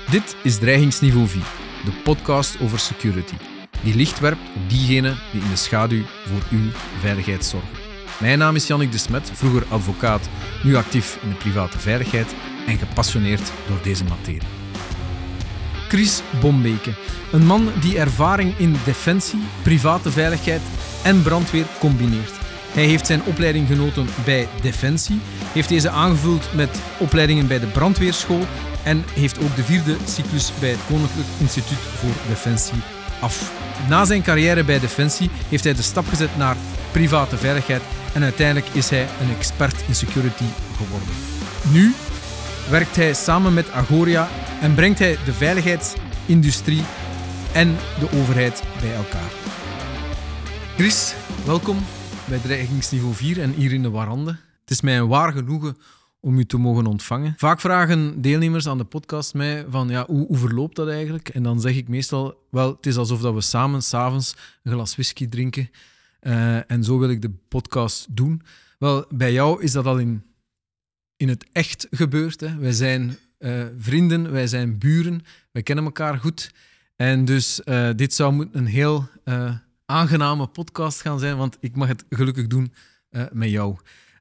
Dit is Dreigingsniveau 4, de podcast over security, die licht werpt op diegenen die in de schaduw voor uw veiligheid zorgen. Mijn naam is Jannik de Smet, vroeger advocaat, nu actief in de private veiligheid en gepassioneerd door deze materie. Chris Bombeke, een man die ervaring in defensie, private veiligheid en brandweer combineert. Hij heeft zijn opleiding genoten bij Defensie, heeft deze aangevuld met opleidingen bij de brandweerschool en heeft ook de 4e cyclus bij het Koninklijk Instituut voor Defensie af. Na zijn carrière bij Defensie heeft hij de stap gezet naar private veiligheid en uiteindelijk is hij een expert in security geworden. Nu werkt hij samen met Agoria en brengt hij de veiligheidsindustrie en de overheid bij elkaar. Chris, welkom bij Dreigingsniveau 4 en hier in de Warande. Het is mij een waar genoegen om u te mogen ontvangen. Vaak vragen deelnemers aan de podcast mij van hoe verloopt dat eigenlijk? En dan zeg ik meestal, wel, het is alsof dat we samen 's avonds een glas whisky drinken. En zo wil ik de podcast doen. Wel, bij jou is dat al in het echt gebeurd. Hè. Wij zijn vrienden, wij zijn buren, wij kennen elkaar goed. En dus dit zou een heel aangename podcast gaan zijn, want ik mag het gelukkig doen met jou.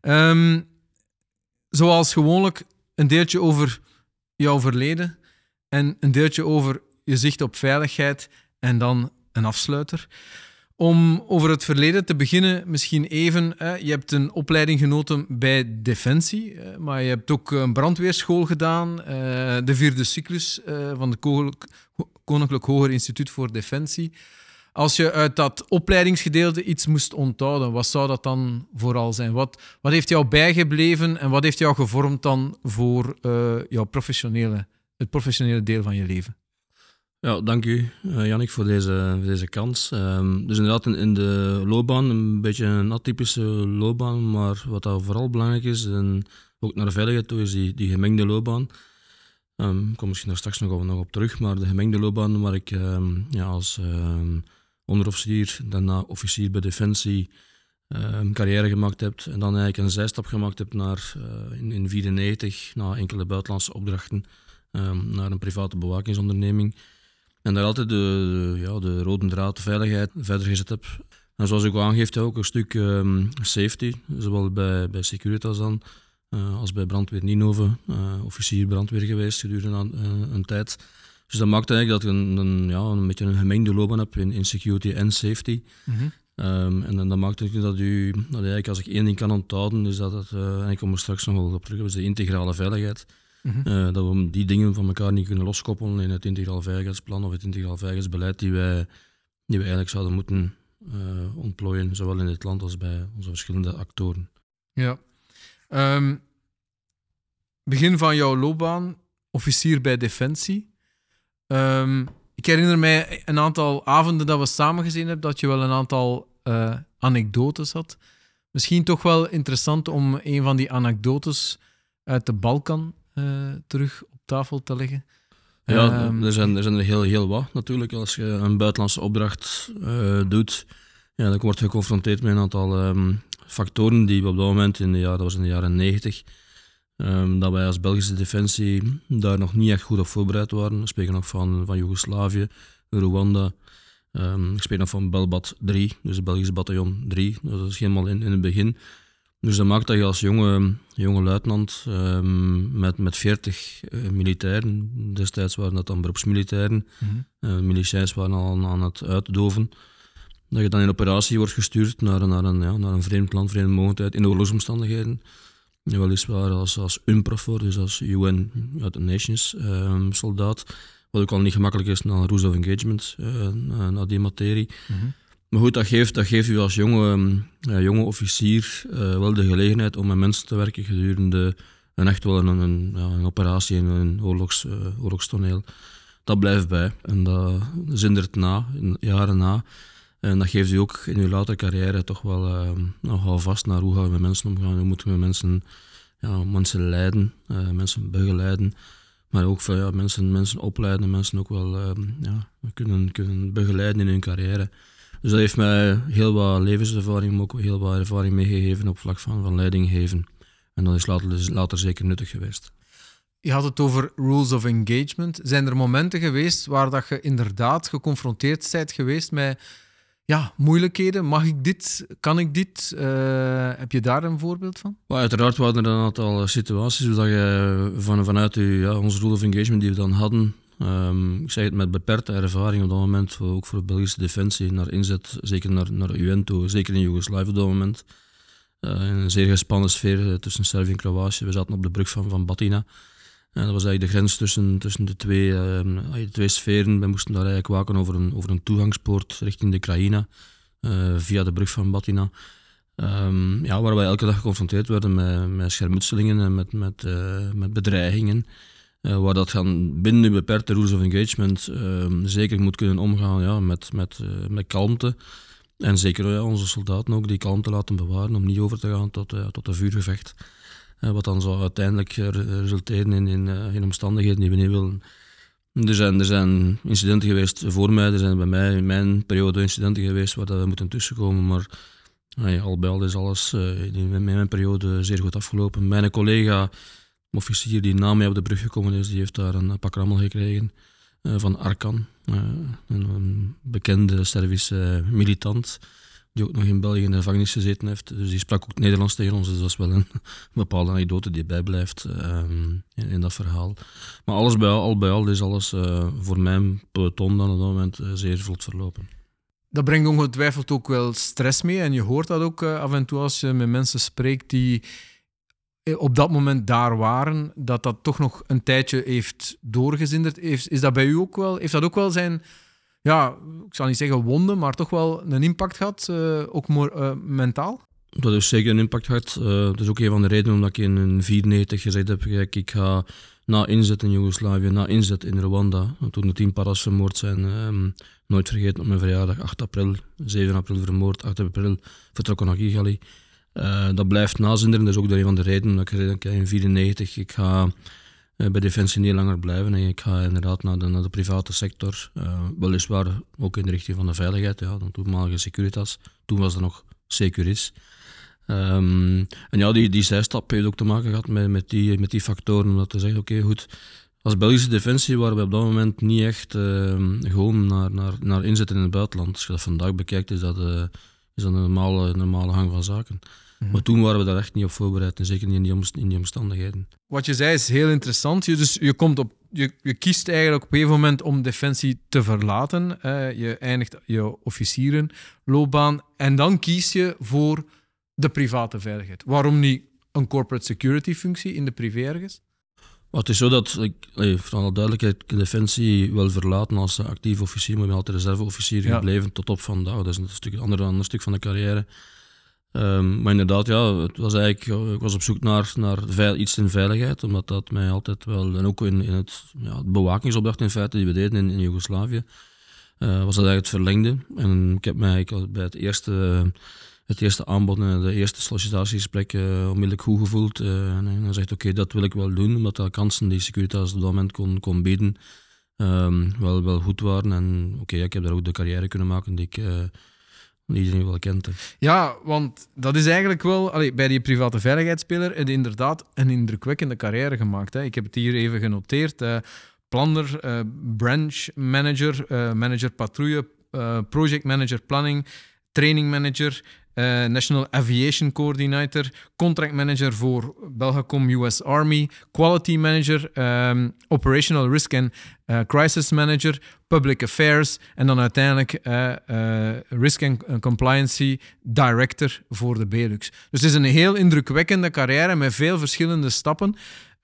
Zoals gewoonlijk een deeltje over jouw verleden en een deeltje over je zicht op veiligheid en dan een afsluiter. Om over het verleden te beginnen, misschien even, je hebt een opleiding genoten bij Defensie, maar je hebt ook een brandweerschool gedaan, de 4e cyclus van het Koninklijk Hoger Instituut voor Defensie. Als je uit dat opleidingsgedeelte iets moest onthouden, wat zou dat dan vooral zijn? Wat heeft jou bijgebleven en wat heeft jou gevormd dan voor het professionele deel van je leven? Ja, dank u, Jannik, voor deze kans. Dus inderdaad in de loopbaan, een beetje een atypische loopbaan, maar wat dat vooral belangrijk is, en ook naar de veiligheid toe, is die gemengde loopbaan. Ik kom misschien daar straks nog op terug, maar de gemengde loopbaan waar ik als onderofficier, daarna officier bij Defensie, carrière gemaakt heb en dan eigenlijk een zijstap gemaakt heb naar in 1994, na enkele buitenlandse opdrachten, naar een private bewakingsonderneming. En daar altijd de rode draad, de veiligheid, verder gezet heb. En zoals ik al aangeeft, ook een stuk safety, zowel bij Securitas dan, als bij Brandweer Ninove, officier brandweer geweest gedurende een tijd. Dus dat maakt eigenlijk dat ik een beetje een gemengde loopbaan heb in security en safety. Mm-hmm. En dat maakt ook dat eigenlijk, als ik één ding kan onthouden, is en ik kom er straks nog wel op terug, is de integrale veiligheid. Mm-hmm. Dat we die dingen van elkaar niet kunnen loskoppelen in het integraal veiligheidsplan of het integraal veiligheidsbeleid die we eigenlijk zouden moeten ontplooien, zowel in dit land als bij onze verschillende actoren. Ja. Begin van jouw loopbaan, officier bij Defensie. Ik herinner mij een aantal avonden dat we samen gezien hebben, dat je wel een aantal anekdotes had. Misschien toch wel interessant om een van die anekdotes uit de Balkan terug op tafel te leggen. Ja, er zijn er heel wat natuurlijk. Als je een buitenlandse opdracht doet, dan word je geconfronteerd met een aantal factoren die we op dat moment, dat was in de jaren 90, dat wij als Belgische Defensie daar nog niet echt goed op voorbereid waren. We spreken nog van Joegoslavië, Rwanda. Ik spreek nog van Belbat 3, dus het Belgische bataljon 3. Dat is helemaal in het begin. Dus dat maakt dat je als jonge luitenant met 40 militairen, destijds waren dat dan beroepsmilitairen, miliciëns waren al aan het uitdoven, dat je dan in operatie wordt gestuurd naar een vreemd land, vreemde mogendheid, in oorlogsomstandigheden. Weliswaar als UNPROFOR, dus als UN United Nations soldaat, wat ook al niet gemakkelijk is na rules of engagement, na die materie. Mm-hmm. Maar goed, dat geeft u als jonge officier wel de gelegenheid om met mensen te werken gedurende een operatie in een oorlogstoneel. Dat blijft bij en dat zindert jaren na. En dat geeft u ook in uw latere carrière toch wel nogal vast naar hoe gaan we met mensen omgaan, hoe moeten we mensen leiden, mensen begeleiden. Maar ook mensen opleiden, mensen ook wel kunnen begeleiden in hun carrière. Dus dat heeft mij heel wat levenservaring, maar ook heel wat ervaring meegegeven op vlak van leiding geven. En dat is later zeker nuttig geweest. Je had het over rules of engagement. Zijn er momenten geweest waar dat je inderdaad geconfronteerd bent geweest met moeilijkheden? Mag ik dit? Kan ik dit? Heb je daar een voorbeeld van? Maar uiteraard waren er een aantal situaties waar je vanuit onze rule of engagement die we dan hadden, ik zeg het met beperkte ervaring op dat moment, ook voor de Belgische defensie, naar inzet, zeker naar UN toe, zeker in Joegoslavië op dat moment. In een zeer gespannen sfeer tussen Servië en Kroatië. We zaten op de brug van Batina. Dat was eigenlijk de grens tussen de twee sferen. We moesten daar eigenlijk waken over een toegangspoort richting de Krajina, via de brug van Batina. Waar wij elke dag geconfronteerd werden met schermutselingen en met bedreigingen. Waar dat gaan binnen de beperkte rules of engagement zeker moet kunnen omgaan met kalmte. En zeker onze soldaten ook die kalmte laten bewaren om niet over te gaan tot een vuurgevecht. Wat dan zou uiteindelijk resulteren in omstandigheden die we niet willen. Er zijn incidenten geweest voor mij, er zijn bij mij in mijn periode incidenten geweest waar we moeten tussenkomen, maar al bij al is alles in mijn periode zeer goed afgelopen. Mijn collega, officier die na mij op de brug gekomen is, die heeft daar een pak rammel gekregen van Arkan, een bekende Servische militant, die ook nog in België in de gevangenis gezeten heeft. Dus die sprak ook Nederlands tegen ons, dus dat is wel een bepaalde anekdote die bijblijft in dat verhaal. Maar al bij al is alles voor mijn peloton dan op dat moment zeer vlot verlopen. Dat brengt ongetwijfeld ook wel stress mee en je hoort dat ook af en toe als je met mensen spreekt die op dat moment daar waren, dat toch nog een tijdje heeft doorgezinderd. Is dat bij u ook wel? Heeft dat ook wel zijn, ik zal niet zeggen wonden, maar toch wel een impact gehad, ook mentaal? Dat heeft zeker een impact gehad. Dat is ook een van de redenen omdat ik in 1994 gezegd heb, kijk, ik ga na inzet in Joegoslavië, na inzet in Rwanda, toen de 10 paras vermoord zijn, nooit vergeten op mijn verjaardag, 8 april, 7 april vermoord, 8 april vertrokken naar Kigali. Dat blijft nazinderen, dat is ook een van de redenen dat ik gezegd heb, in 1994, ik ga bij Defensie niet langer blijven en ik ga inderdaad naar de private sector, weliswaar ook in de richting van de veiligheid, de toenmalige Securitas, toen was er nog Securis. Die zijstap heeft ook te maken gehad met die factoren, omdat te zeggen, oké, goed, als Belgische Defensie waren we op dat moment niet echt gewoon naar inzetten in het buitenland. Als je dat vandaag bekijkt, is dat een normale gang van zaken. Mm-hmm. Maar toen waren we daar echt niet op voorbereid, en zeker niet in die omstandigheden. Wat je zei is heel interessant. Je kiest eigenlijk op een gegeven moment om Defensie te verlaten. Je eindigt je officierenloopbaan en dan kies je voor de private veiligheid. Waarom niet een corporate security functie in de privé ergens? Het is zo dat voor alle duidelijkheid, Defensie wel verlaten als actief officier, maar ik ben altijd reserveofficier gebleven tot op vandaag. Dat is een ander stuk van de carrière. Maar inderdaad, het was eigenlijk, ik was op zoek naar iets in veiligheid, omdat dat mij altijd wel, en ook in het bewakingsopdracht in feite die we deden in Joegoslavië, was dat eigenlijk het verlengde. En ik heb mij eigenlijk bij het eerste aanbod en de eerste sollicitatiegesprek onmiddellijk goed gevoeld. En dan zegt oké, dat wil ik wel doen, omdat de kansen die Securitas op dat moment kon bieden wel goed waren. En ik heb daar ook de carrière kunnen maken die iedereen wel kent. Ja, want dat is eigenlijk wel, bij die private veiligheidsspeler heb je inderdaad een indrukwekkende carrière gemaakt. Hè. Ik heb het hier even genoteerd. Planner, branch manager, manager patrouille, project manager planning, training manager, National Aviation Coordinator, contract manager voor Belgacom US Army, quality manager, operational risk and crisis manager, public affairs en dan uiteindelijk risk and compliance director voor de Belux. Dus het is een heel indrukwekkende carrière met veel verschillende stappen.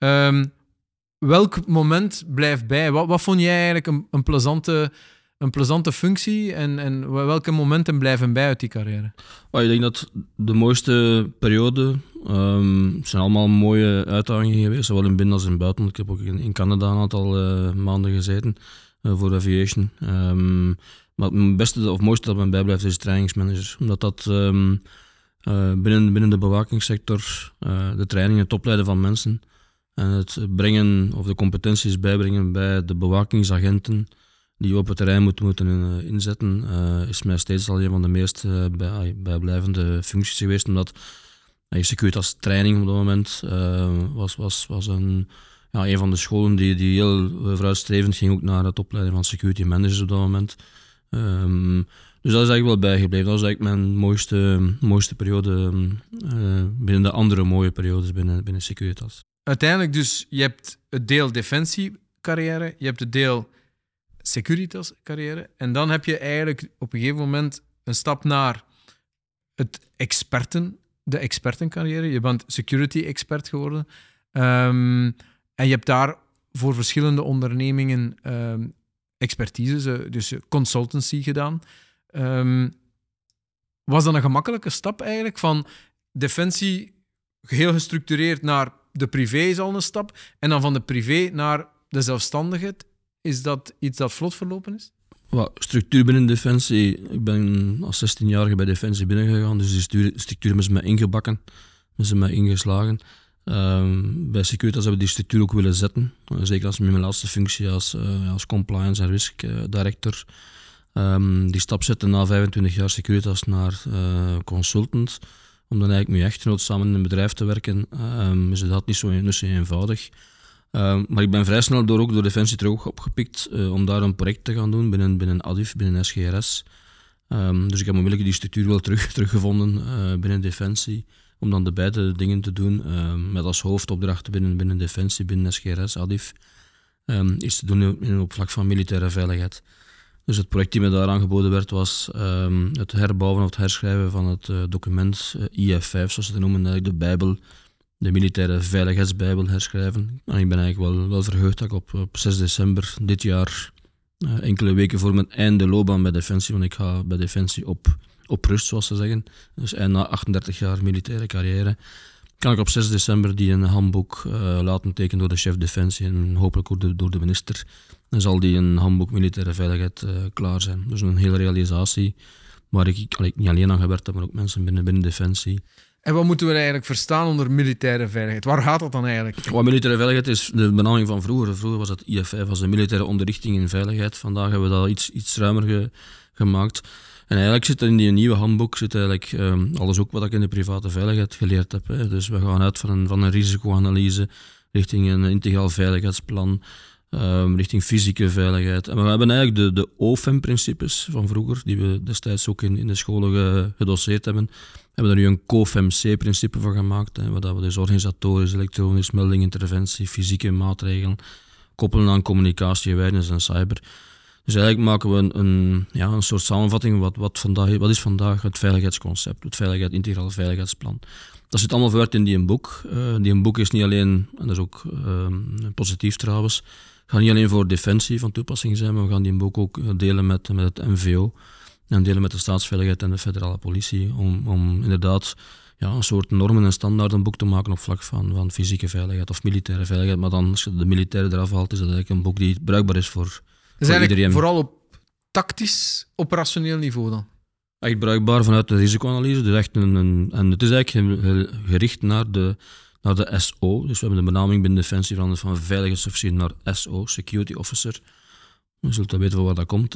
Welk moment blijft bij? Wat vond jij eigenlijk een plezante functie en welke momenten blijven bij uit die carrière? Ik denk dat de mooiste periode zijn allemaal mooie uitdagingen geweest, zowel in binnen als in het buitenland. Ik heb ook in Canada een aantal maanden gezeten voor aviation. Maar het beste of mooiste dat me bijblijft is trainingsmanager, omdat dat binnen de bewakingssector de training, het opleiden van mensen en het brengen of de competenties bijbrengen bij de bewakingsagenten die op het terrein moeten inzetten, is mij steeds al een van de meest bijblijvende functies geweest, omdat Securitas training op dat moment was een van de scholen die heel vooruitstrevend ging ook naar het opleiden van security managers op dat moment. Dus dat is eigenlijk wel bijgebleven. Dat was eigenlijk mijn mooiste periode binnen de andere mooie periodes binnen Securitas. Uiteindelijk dus, je hebt het deel defensie-carrière, je hebt het deel Securitas-carrière en dan heb je eigenlijk op een gegeven moment een stap naar de expertencarrière. Je bent security-expert geworden en je hebt daar voor verschillende ondernemingen expertise, dus consultancy gedaan. Was dat een gemakkelijke stap eigenlijk? Van defensie heel gestructureerd naar de privé is al een stap. En dan van de privé naar de zelfstandigheid. Is dat iets dat vlot verlopen is? Structuur binnen Defensie. Ik ben als 16-jarige bij Defensie binnengegaan. Dus die structuur hebben ze mij ingebakken. Hebben ze mij ingeslagen. Bij Securitas hebben we die structuur ook willen zetten. Zeker als met mijn laatste functie als compliance en risk director. Die stap zetten na 25 jaar Securitas naar consultant. Om dan eigenlijk met je echtgenoot samen in een bedrijf te werken, is dat niet zo eenvoudig. Maar ik ben vrij snel door Defensie terug opgepikt om daar een project te gaan doen binnen ADIF, binnen SGRS. Dus ik heb onmiddellijk die structuur wel teruggevonden binnen Defensie. Om dan de beide dingen te doen, met als hoofdopdracht binnen Defensie, binnen SGRS, ADIF, iets te doen op vlak van militaire veiligheid. Dus het project die me daar aangeboden werd was het herbouwen of het herschrijven van het document IF5, zoals ze het noemen, eigenlijk de Bijbel, de militaire veiligheidsbijbel herschrijven. En ik ben eigenlijk wel verheugd dat ik op 6 december dit jaar, enkele weken voor mijn einde loopbaan bij Defensie, want ik ga bij Defensie op rust, zoals ze zeggen, dus na 38 jaar militaire carrière, kan ik op 6 december die een handboek laten tekenen door de chef Defensie en hopelijk ook door de minister. Dan zal die een handboek militaire veiligheid klaar zijn. Dus een hele realisatie waar ik niet alleen aan gewerkt heb, maar ook mensen binnen Defensie. En wat moeten we eigenlijk verstaan onder militaire veiligheid? Waar gaat dat dan eigenlijk? Militaire veiligheid is de benaming van vroeger. Vroeger was het IF5, was de militaire onderrichting in veiligheid. Vandaag hebben we dat iets ruimer gemaakt. En eigenlijk zit er in die nieuwe handboek alles ook wat ik in de private veiligheid geleerd heb. Hè. Dus we gaan uit van een risicoanalyse richting een integraal veiligheidsplan, richting fysieke veiligheid. En we hebben eigenlijk de OFEM-principes van vroeger, die we destijds ook in de scholen gedoseerd hebben, hebben er nu een COFEM-C-principe van gemaakt, hè, waar we dus organisatorisch, elektronisch, melding, interventie, fysieke maatregelen koppelen aan communicatie, awareness en cyber. Dus eigenlijk maken we een soort samenvatting wat is vandaag het veiligheidsconcept, het integraal veiligheidsplan. Dat zit allemaal verwerkt in die boek. Die boek is niet alleen, en dat is ook positief trouwens, gaat niet alleen voor Defensie van toepassing zijn, maar we gaan die boek ook delen met het MVO en delen met de staatsveiligheid en de federale politie, om inderdaad een soort normen en standaarden boek te maken op vlak van fysieke veiligheid of militaire veiligheid. Maar dan, als je de militaire eraf haalt, is dat eigenlijk een boek die bruikbaar is voor eigenlijk iedereen. Vooral op tactisch, operationeel niveau dan? Echt bruikbaar vanuit de risicoanalyse. Dus echt en het is eigenlijk gericht naar de SO. Dus we hebben de benaming binnen Defensie veranderd van veiligheidsofficier naar SO, Security Officer. Je zult weten van waar dat komt.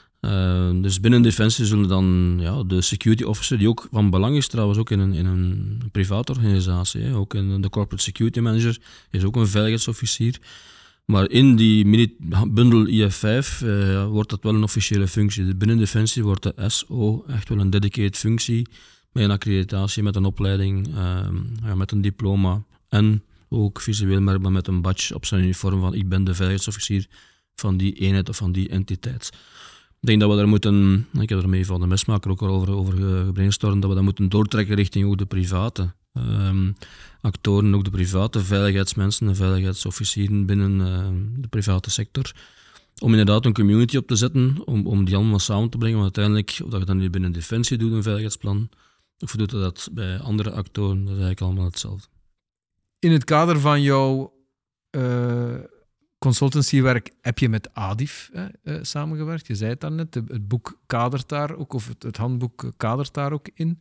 Dus binnen Defensie zullen dan de Security Officer, die ook van belang is trouwens ook in een private organisatie. Hè. Ook in de Corporate Security Manager is ook een veiligheidsofficier. Maar in die bundel IF5 wordt dat wel een officiële functie. Dus binnen Defensie wordt de SO echt wel een dedicated functie met een accreditatie, met een opleiding, met een diploma en ook visueel merkbaar met een badge op zijn uniform van ik ben de veiligheidsofficier van die eenheid of van die entiteit. Ik denk dat we daar moeten, ik heb er mee van de mesmaker ook al over gebrainstormd, dat we dat moeten doortrekken richting ook de private actoren, ook de private veiligheidsmensen en veiligheidsofficieren binnen de private sector. Om inderdaad een community op te zetten, om die allemaal samen te brengen. Want uiteindelijk, of dat je dan nu binnen Defensie doet, een veiligheidsplan, of doet dat bij andere actoren, dat is eigenlijk allemaal hetzelfde. In het kader van jouw consultancywerk heb je met ADIF samengewerkt. Je zei het daarnet, het boek kadert daar ook, of het handboek kadert daar ook in.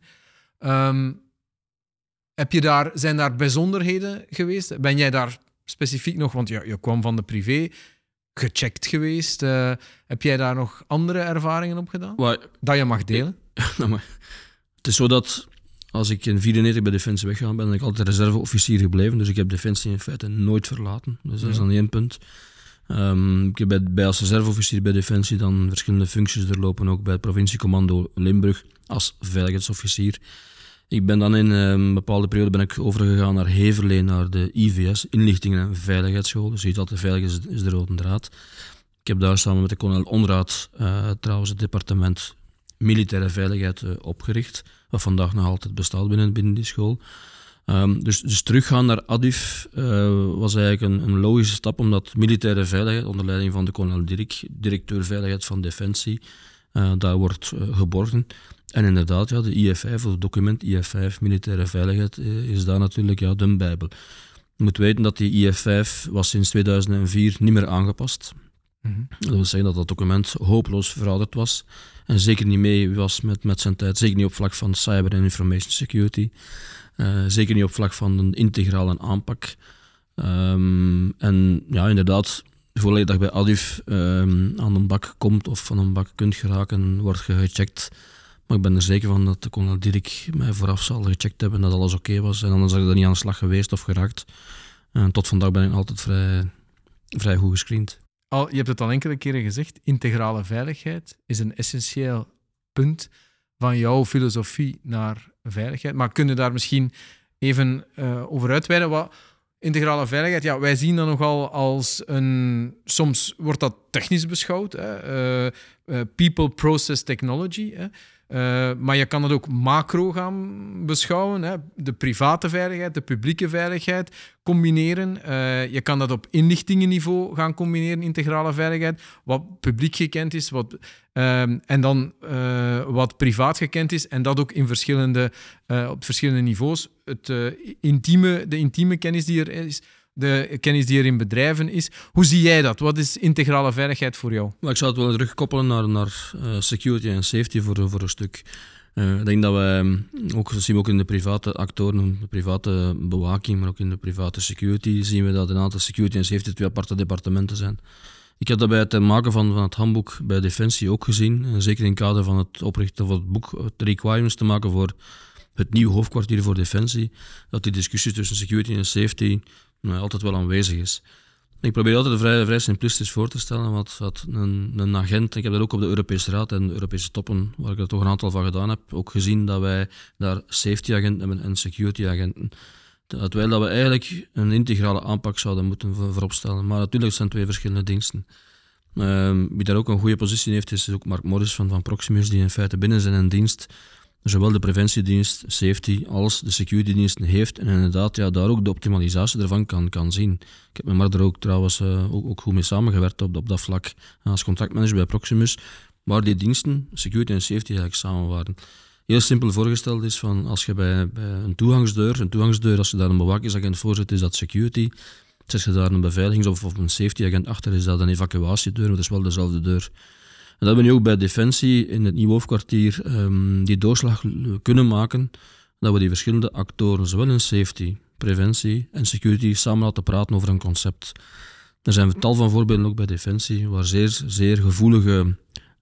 Zijn daar bijzonderheden geweest? Ben jij daar specifiek nog, want je kwam van de privé, gecheckt geweest? Heb jij daar nog andere ervaringen op gedaan? Dat je mag delen? Het is zo dat als ik in 1994 bij Defensie weggegaan ben ik altijd reserveofficier gebleven. Dus ik heb Defensie in feite nooit verlaten. Dus dat is dan 1 punt. Ik heb als reserveofficier bij Defensie dan verschillende functies doorlopen, ook bij het provinciecommando Limburg als veiligheidsofficier. Ik ben dan in een bepaalde periode overgegaan naar Heverlee, naar de IVS, Inlichtingen en Veiligheidsschool. Dus je ziet altijd veiligheid is de rode draad. Ik heb daar samen met de kolonel Onraad trouwens het departement Militaire Veiligheid opgericht, wat vandaag nog altijd bestaat binnen die school. Dus teruggaan naar ADIF was eigenlijk een logische stap, omdat militaire veiligheid onder leiding van de kolonel Dirk, directeur veiligheid van Defensie, daar wordt geborgen. En inderdaad, de IF5, of het document IF5, militaire veiligheid, is daar natuurlijk de bijbel. Je moet weten dat die IF5 was sinds 2004 niet meer aangepast. Dat wil zeggen dat dat document hopeloos verouderd was en zeker niet mee was met zijn tijd, zeker niet op vlak van cyber en information security. Zeker niet op vlak van een integrale aanpak. En ja, inderdaad, voordat je bij ADIF aan een bak komt of van een bak kunt geraken, wordt je gecheckt. Maar ik ben er zeker van dat de kolonel Dirk mij vooraf zal gecheckt hebben dat alles oké was. En anders had ik er niet aan de slag geweest of geraakt. En tot vandaag ben ik altijd vrij goed gescreend. Je hebt het al enkele keren gezegd, integrale veiligheid is een essentieel punt van jouw filosofie naar veiligheid. Maar kun je daar misschien even over uitweiden? Wat integrale veiligheid, wij zien dat nogal als soms wordt dat technisch beschouwd, people, process, technology. Maar je kan het ook macro gaan beschouwen. De private veiligheid, de publieke veiligheid combineren. Je kan dat op inlichtingenniveau gaan combineren, integrale veiligheid. Wat publiek gekend is, en dan wat privaat gekend is. En dat ook in op verschillende niveaus. De intieme kennis die er is, de kennis die er in bedrijven is. Hoe zie jij dat? Wat is integrale veiligheid voor jou? Maar ik zou het wel terugkoppelen naar security en safety voor een stuk. Ik denk dat wij, dat zien we ook in de private actoren, de private bewaking, maar ook in de private security, zien we dat een aantal security en safety 2 aparte departementen zijn. Ik heb dat bij het maken van het handboek bij Defensie ook gezien, zeker in het kader van het oprichten van het boek, het requirements te maken voor het nieuwe hoofdkwartier voor Defensie, dat die discussie tussen security en safety altijd wel aanwezig is. Ik probeer altijd vrij simplistisch voor te stellen wat een agent, ik heb dat ook op de Europese Raad en de Europese toppen, waar ik er toch een aantal van gedaan heb, ook gezien dat wij daar safety-agenten hebben en security-agenten. Terwijl dat we eigenlijk een integrale aanpak zouden moeten vooropstellen. Maar natuurlijk zijn 2 verschillende diensten. Wie daar ook een goede positie heeft, is ook Mark Morris van Proximus, die in feite binnen zijn dienst zowel de preventiedienst, safety, als de securitydiensten heeft en inderdaad daar ook de optimalisatie ervan kan zien. Ik heb met Mark er ook trouwens ook goed mee samengewerkt op dat vlak als contractmanager bij Proximus, waar die diensten, security en safety, eigenlijk samen waren. Heel simpel voorgesteld is van als je bij een toegangsdeur, als je daar een bewakingsagent voor zit, is dat security. Zet je daar een beveiligings- of een safety-agent achter, is dat een evacuatiedeur, maar het is wel dezelfde deur. En dat hebben we nu ook bij Defensie in het nieuwe hoofdkwartier die doorslag kunnen maken, dat we die verschillende actoren, zowel in safety, preventie en security, samen laten praten over een concept. Er zijn een tal van voorbeelden ook bij Defensie, waar zeer gevoelige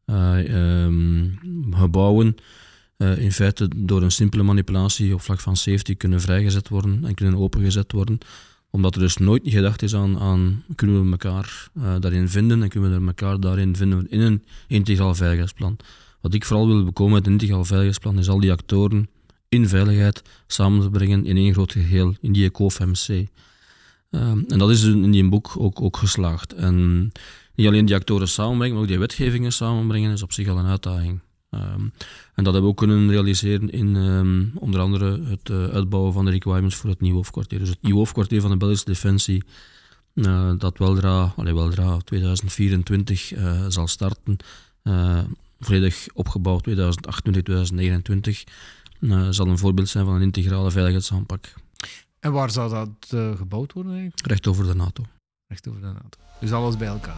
gebouwen in feite door een simpele manipulatie op vlak van safety kunnen vrijgezet worden en kunnen opengezet worden. Omdat er dus nooit niet gedacht is aan kunnen we elkaar daarin vinden en kunnen we elkaar daarin vinden in een integraal veiligheidsplan. Wat ik vooral wil bekomen met een integraal veiligheidsplan is al die actoren in veiligheid samen te brengen in één groot geheel, in die COVMC. En dat is in die boek ook geslaagd. En niet alleen die actoren samenbrengen, maar ook die wetgevingen samenbrengen is op zich al een uitdaging. En dat hebben we ook kunnen realiseren in onder andere het uitbouwen van de requirements voor het nieuwe hoofdkwartier. Dus het nieuwe hoofdkwartier van de Belgische Defensie, dat weldra 2024 zal starten, volledig opgebouwd 2028, 2029, zal een voorbeeld zijn van een integrale veiligheidsaanpak. En waar zou dat gebouwd worden eigenlijk? Recht over de NATO. Recht over de NATO. Dus alles bij elkaar.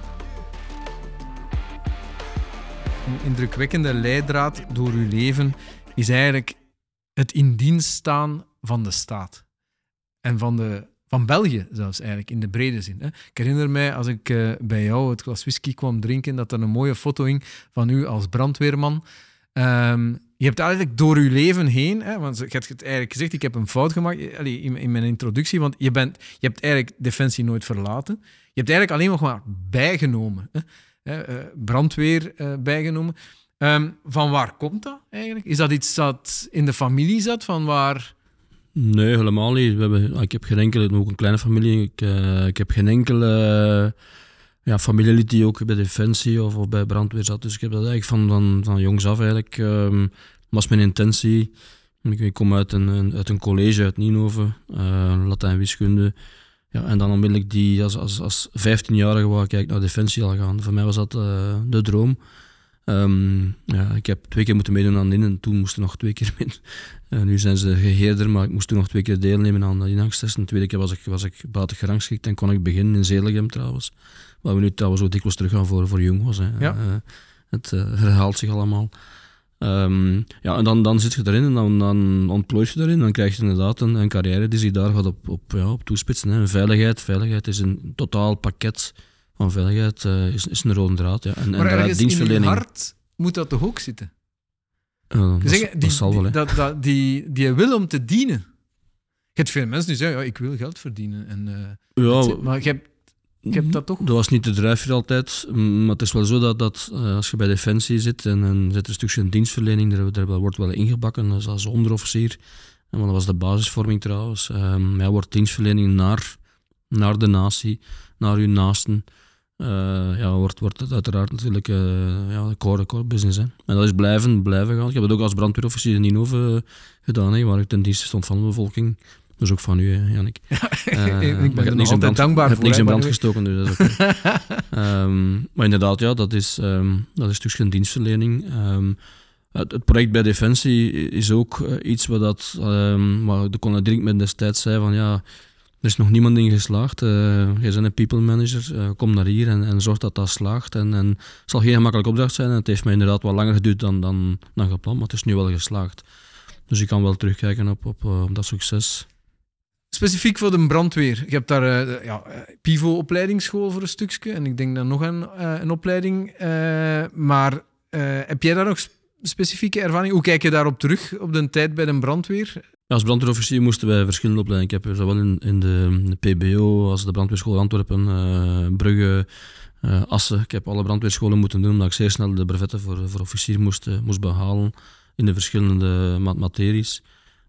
Een indrukwekkende leidraad door uw leven is eigenlijk het in dienst staan van de staat. En van België zelfs eigenlijk, in de brede zin. Ik herinner mij, als ik bij jou het glas whisky kwam drinken, dat er een mooie foto hing van u als brandweerman. je hebt eigenlijk door je leven heen, hè, want je hebt het eigenlijk gezegd, ik heb een fout gemaakt in mijn introductie, want je hebt eigenlijk Defensie nooit verlaten. Je hebt eigenlijk alleen nog maar bijgenomen. Brandweer bijgenomen. Van waar komt dat eigenlijk? Is dat iets dat in de familie zat? Van waar... Nee, helemaal niet. Ik heb geen enkele, ook een kleine familie, ik heb geen enkele familielid die ook bij Defensie of bij brandweer zat. Dus ik heb dat eigenlijk van jongs af eigenlijk, was mijn intentie. Ik kom uit een college uit Nienhoven, Latijn wiskunde. Ja, en dan onmiddellijk als 15-jarige wou ik eigenlijk naar Defensie al gaan. Voor mij was dat de droom. Ik heb 2 keer moeten meedoen aan en toen moesten nog 2 keer mee. Nu zijn ze geheerder, maar ik moest toen nog 2 keer deelnemen aan de inhangstesten. De tweede keer was ik buiten gerangschikt en kon ik beginnen in Zeelegem trouwens. Waar we nu trouwens ook dikwijls terug gaan voor jongens. Ja. Het herhaalt zich allemaal. En dan zit je erin en dan ontplooit je erin. Dan krijg je inderdaad een carrière die zich daar gaat op toespitsen. Hè. Veiligheid is een totaal pakket van veiligheid, is een rode draad. Ja. En maar ergens dienstverlening, in je hart moet dat toch ook zitten? Dat zal wel. Die wil om te dienen. Je hebt veel mensen die zeggen, ik wil geld verdienen. Maar ik heb dat toch... Dat was niet de drijfveer altijd, maar het is wel zo dat als je bij Defensie zit en zit een stukje dienstverlening, daar wordt wel ingebakken als onderofficier. En dat was de basisvorming trouwens. Wordt dienstverlening naar de natie, naar uw naasten. Wordt het uiteraard natuurlijk de core business. Hè. En dat is blijven gaan. Ik heb het ook als brandweerofficier in Nienhoven gedaan, hè, waar ik ten dienste stond van de bevolking. Dus ook van u, Jannik. Ik ben er nog altijd dankbaar voor. Ik heb niks in brand gestoken, dus dat is oké. Maar inderdaad, dat is een stukje dienstverlening. Het project bij Defensie is ook iets waar de kolonel met destijds zei van er is nog niemand in geslaagd. Jij bent een people manager, kom naar hier en zorg dat slaagt. En het zal geen gemakkelijke opdracht zijn. Het heeft mij inderdaad wat langer geduurd dan gepland, maar het is nu wel geslaagd. Dus ik kan wel terugkijken op dat succes. Specifiek voor de brandweer. Je hebt daar PIVO-opleidingsschool voor een stukje. En ik denk dan nog een opleiding. Maar heb jij daar nog specifieke ervaring? Hoe kijk je daarop terug, op de tijd bij de brandweer? Ja, als brandweerofficier moesten wij verschillende opleidingen. Ik heb zowel in de PBO als de brandweerschool Antwerpen, Brugge, Assen. Ik heb alle brandweerscholen moeten doen, omdat ik zeer snel de brevetten voor officier moest behalen in de verschillende materies.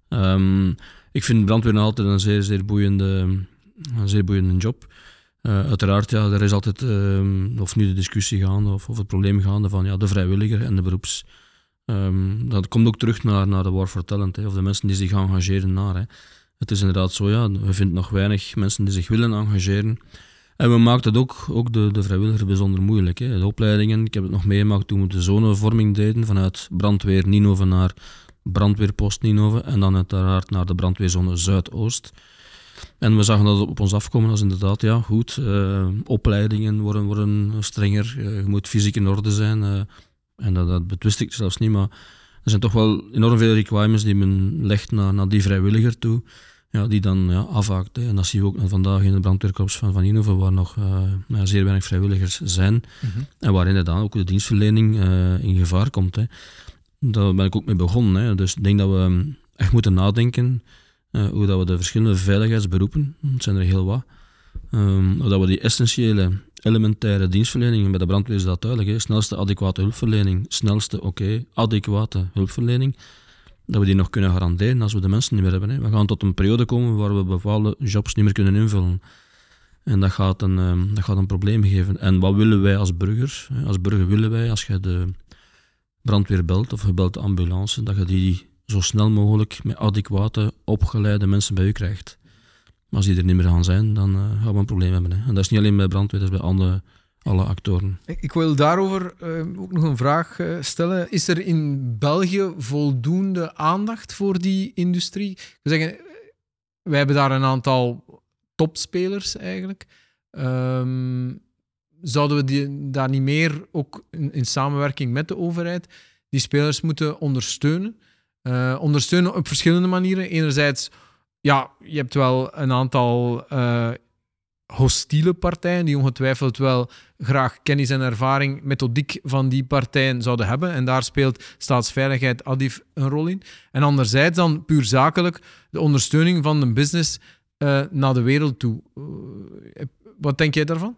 Ik vind brandweer nog altijd een zeer, zeer boeiende job. Uiteraard, er is altijd of nu de discussie gaande of het probleem gaande van de vrijwilliger en de beroeps. Dat komt ook terug naar de war for talent, of de mensen die zich engageren naar. Hè. Het is inderdaad zo, we vinden nog weinig mensen die zich willen engageren. En we maken het ook de vrijwilliger bijzonder moeilijk. Hè. De opleidingen, ik heb het nog meegemaakt toen we de zonevorming deden, vanuit brandweer Nienhoven naar brandweerpost Nienhoven en dan uiteraard naar de brandweerzone Zuidoost. En we zagen dat op ons afkomen als inderdaad, opleidingen worden strenger, je moet fysiek in orde zijn. En dat betwist ik zelfs niet, maar er zijn toch wel enorm veel requirements die men legt naar die vrijwilliger toe, die dan afhaakt. En dat zien we ook vandaag in de brandweerkorps van Nienhoven, waar nog zeer weinig vrijwilligers zijn. Mm-hmm. En waar inderdaad ook de dienstverlening in gevaar komt. Hè. Daar ben ik ook mee begonnen. Hè. Dus ik denk dat we echt moeten nadenken hoe dat we de verschillende veiligheidsberoepen, het zijn er heel wat, hoe dat we die essentiële, elementaire dienstverlening, bij de brandweer is dat duidelijk, hè. Snelste adequate hulpverlening, adequate hulpverlening, dat we die nog kunnen garanderen als we de mensen niet meer hebben. Hè. We gaan tot een periode komen waar we bepaalde jobs niet meer kunnen invullen. En dat gaat een probleem geven. En wat willen wij als burger? Als burger willen wij, als je de brandweer belt of je belt de ambulance, dat je die zo snel mogelijk met adequate, opgeleide mensen bij u krijgt. Maar als die er niet meer gaan zijn, dan gaan we een probleem hebben. Hè. En dat is niet alleen bij brandweer, dat is bij alle actoren. Ik wil daarover ook nog een vraag stellen. Is er in België voldoende aandacht voor die industrie? We zeggen, wij hebben daar een aantal topspelers eigenlijk. Zouden we daar niet meer, ook in samenwerking met de overheid, die spelers moeten ondersteunen? Ondersteunen op verschillende manieren. Enerzijds, je hebt wel een aantal hostiele partijen die ongetwijfeld wel graag kennis en ervaring, methodiek van die partijen zouden hebben. En daar speelt staatsveiligheid ADIF een rol in. En anderzijds dan puur zakelijk de ondersteuning van de business naar de wereld toe. Wat denk jij daarvan?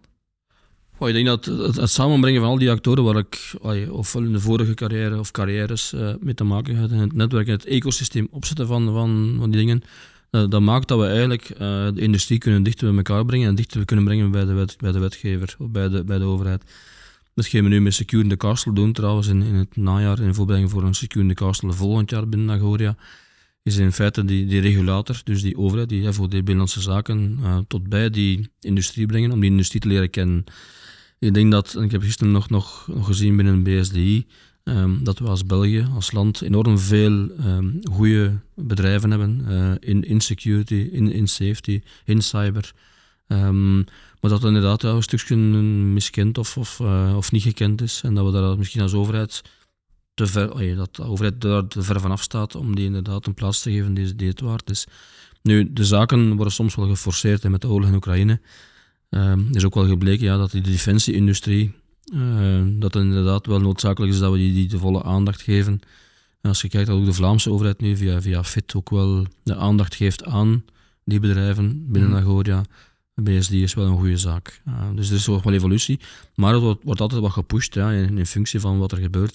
Ik denk dat het samenbrengen van al die actoren waar ik ofwel in de vorige carrière of carrières mee te maken had, in het netwerk, in het ecosysteem opzetten van die dingen, dat maakt dat we eigenlijk de industrie kunnen dichter bij elkaar brengen en dichter kunnen brengen bij de wetgever of bij de overheid. Dat gaan we nu met Secure in the Castle doen trouwens in het najaar, in voorbereiding voor een Secure in the Castle volgend jaar binnen Agoria. Is in feite die regulator, dus die overheid, die voor de binnenlandse zaken tot bij die industrie brengen, om die industrie te leren kennen. Ik denk dat, en ik heb gisteren nog gezien binnen BSDI, dat we als België, als land, enorm veel goede bedrijven hebben in security, in safety, in cyber. Maar dat inderdaad een stukje miskend of niet gekend is. En dat we daar misschien als overheid dat de overheid daar te ver van afstaat om die inderdaad een plaats te geven die het waard is. Nu, de zaken worden soms wel geforceerd met de oorlog in Oekraïne. Is ook wel gebleken dat die defensie-industrie, dat het inderdaad wel noodzakelijk is dat we die de volle aandacht geven. En als je kijkt dat ook de Vlaamse overheid nu via FIT ook wel de aandacht geeft aan die bedrijven binnen Agoria. BSD is wel een goede zaak. Dus er is wel evolutie, maar het wordt altijd wat gepusht in functie van wat er gebeurt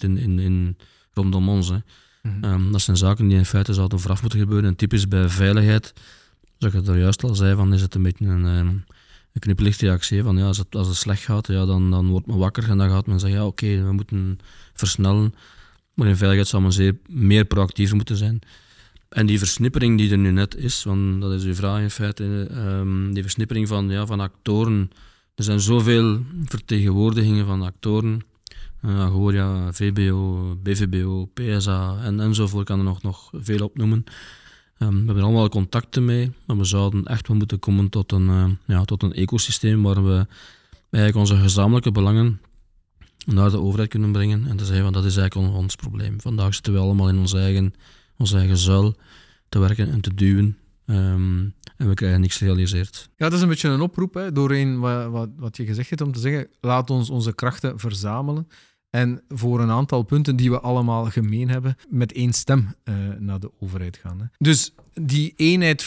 rondom ons. Dat zijn zaken die in feite zouden vooraf moeten gebeuren. En typisch bij veiligheid, zoals ik het er juist al zei, is het een beetje een knipperlichtreactie. Van, als het slecht gaat, dan wordt men wakker en dan gaat men zeggen, oké, we moeten versnellen. Maar in veiligheid zou men meer proactiever moeten zijn. En die versnippering die er nu net is, want dat is uw vraag in feite, die versnippering van actoren. Er zijn zoveel vertegenwoordigingen van actoren. Agoria, VBO, BVBO, PSA enzovoort. Ik kan er nog veel opnoemen. We hebben er allemaal contacten mee, maar we zouden echt wel moeten komen tot een ecosysteem waar we eigenlijk onze gezamenlijke belangen naar de overheid kunnen brengen en te zeggen, dat is eigenlijk ons probleem. Vandaag zitten we allemaal in onze eigen zuil te werken en te duwen en we krijgen niks gerealiseerd. Ja, dat is een beetje een oproep, doorheen wat je gezegd hebt, om te zeggen, laat ons onze krachten verzamelen en voor een aantal punten die we allemaal gemeen hebben, met één stem naar de overheid gaan. Hè. Dus die eenheid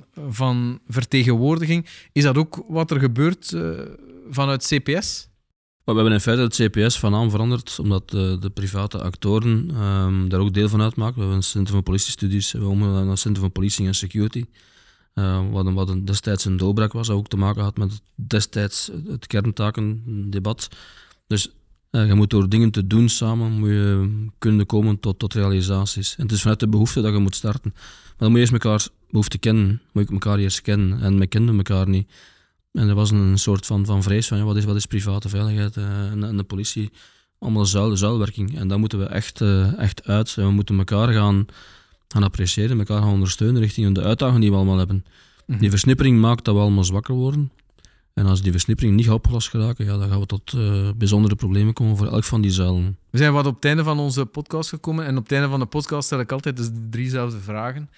van vertegenwoordiging, is dat ook wat er gebeurt vanuit CPS? We hebben in feite het CPS van naam veranderd, omdat de private actoren daar ook deel van uitmaken. We hebben een Centrum van Politiestudies, we hebben een Centrum van Policing en Security. Wat destijds een doorbraak was, dat ook te maken had met destijds het kerntakendebat. Dus je moet door dingen te doen samen, moet je kunnen komen tot realisaties. En het is vanuit de behoefte dat je moet starten. Maar dan moet je eerst elkaar behoefte kennen, moet je elkaar eerst kennen. En we kenden elkaar niet. En er was een soort van vrees van, wat is private veiligheid en de politie. Allemaal zuilwerking. En daar moeten we echt uit. En we moeten elkaar gaan appreciëren, elkaar gaan ondersteunen richting de uitdagingen die we allemaal hebben. Mm-hmm. Die versnippering maakt dat we allemaal zwakker worden. En als die versnippering niet opgelost geraken, dan gaan we tot bijzondere problemen komen voor elk van die zuilen. We zijn wat op het einde van onze podcast gekomen. En op het einde van de podcast stel ik altijd de 3zelfde vragen.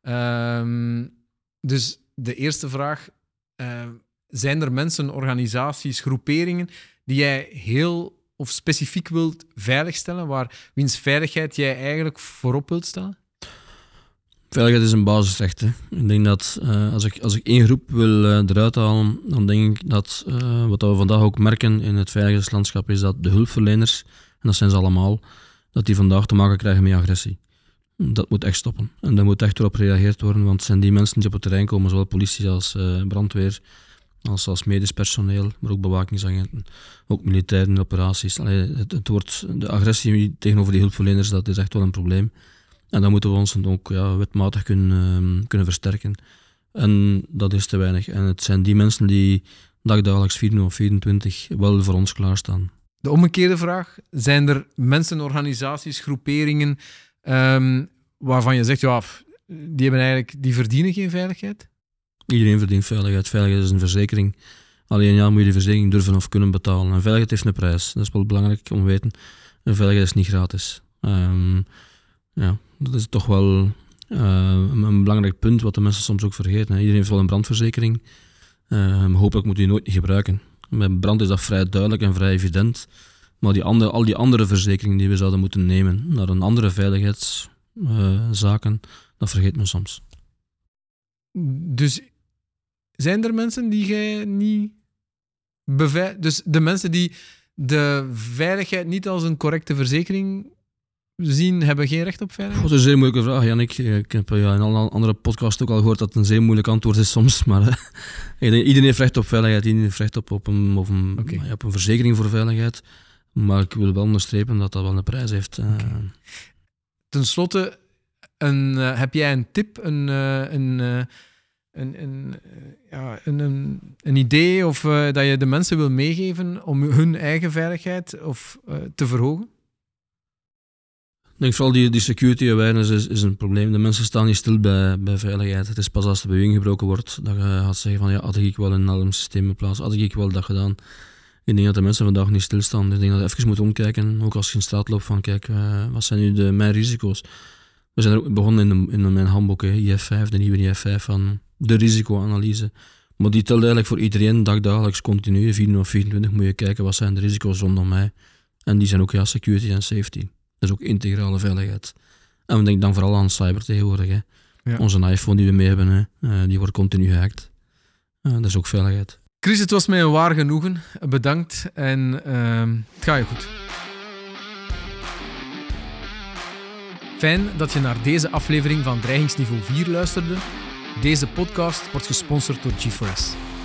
Dus de eerste vraag... zijn er mensen, organisaties, groeperingen die jij heel of specifiek wilt veiligstellen, wiens veiligheid jij eigenlijk voorop wilt stellen? Veiligheid is een basisrecht. Hè. Ik denk dat als ik één groep wil eruit halen, dan denk ik dat wat we vandaag ook merken in het veiligheidslandschap is dat de hulpverleners, en dat zijn ze allemaal, dat die vandaag te maken krijgen met agressie. Dat moet echt stoppen. En daar moet echt op gereageerd worden, want het zijn die mensen die op het terrein komen, zowel politie als brandweer, als medisch personeel, maar ook bewakingsagenten, ook militairen in operaties. De agressie tegenover die hulpverleners, dat is echt wel een probleem. En dan moeten we ons ook wetmatig kunnen versterken. En dat is te weinig. En het zijn die mensen die dagelijks 24 wel voor ons klaarstaan. De omgekeerde vraag, zijn er mensen, organisaties, groeperingen waarvan je zegt, die verdienen geen veiligheid? Iedereen verdient veiligheid. Veiligheid is een verzekering. Alleen moet je die verzekering durven of kunnen betalen. En veiligheid heeft een prijs. Dat is wel belangrijk om te weten. En veiligheid is niet gratis. Dat is toch wel een belangrijk punt wat de mensen soms ook vergeten. Iedereen heeft wel een brandverzekering. Hopelijk moet je die nooit gebruiken. Met brand is dat vrij duidelijk en vrij evident. Maar al die andere verzekeringen die we zouden moeten nemen naar een andere veiligheidszaken, dat vergeet men soms. Dus zijn er mensen die jij niet dus de mensen die de veiligheid niet als een correcte verzekering zien, hebben geen recht op veiligheid? Dat is een zeer moeilijke vraag, Jannik. Ik heb in alle andere podcasts ook al gehoord dat het een zeer moeilijk antwoord is soms. Maar iedereen heeft recht op veiligheid, iedereen heeft recht op een verzekering voor veiligheid. Maar ik wil wel onderstrepen dat dat wel een prijs heeft. Okay. Ten slotte, heb jij een tip, een idee of dat je de mensen wil meegeven om hun eigen veiligheid te verhogen? Ik denk vooral die security awareness is een probleem. De mensen staan niet stil bij veiligheid. Het is pas als de beweging gebroken wordt dat je gaat zeggen van had ik wel een alarmsysteem geplaatst, had ik wel dat gedaan. Ik denk dat de mensen vandaag niet stilstaan. Ik denk dat je even moet omkijken, ook als je in straat loopt, van kijk, wat zijn nu mijn risico's? We zijn er ook begonnen in mijn handboek, IF5, de nieuwe IF5, van de risicoanalyse. Maar die telt eigenlijk voor iedereen, dagelijks, continu, 4 of 24 moet je kijken, wat zijn de risico's rondom mij. En die zijn ook security en safety. Dat is ook integrale veiligheid. En we denken dan vooral aan cyber tegenwoordig. Hè. Ja. Onze iPhone die we mee hebben, die wordt continu gehackt. Dat is ook veiligheid. Chris, het was mij een waar genoegen. Bedankt en het gaat je goed. Fijn dat je naar deze aflevering van Dreigingsniveau 4 luisterde. Deze podcast wordt gesponsord door G4S.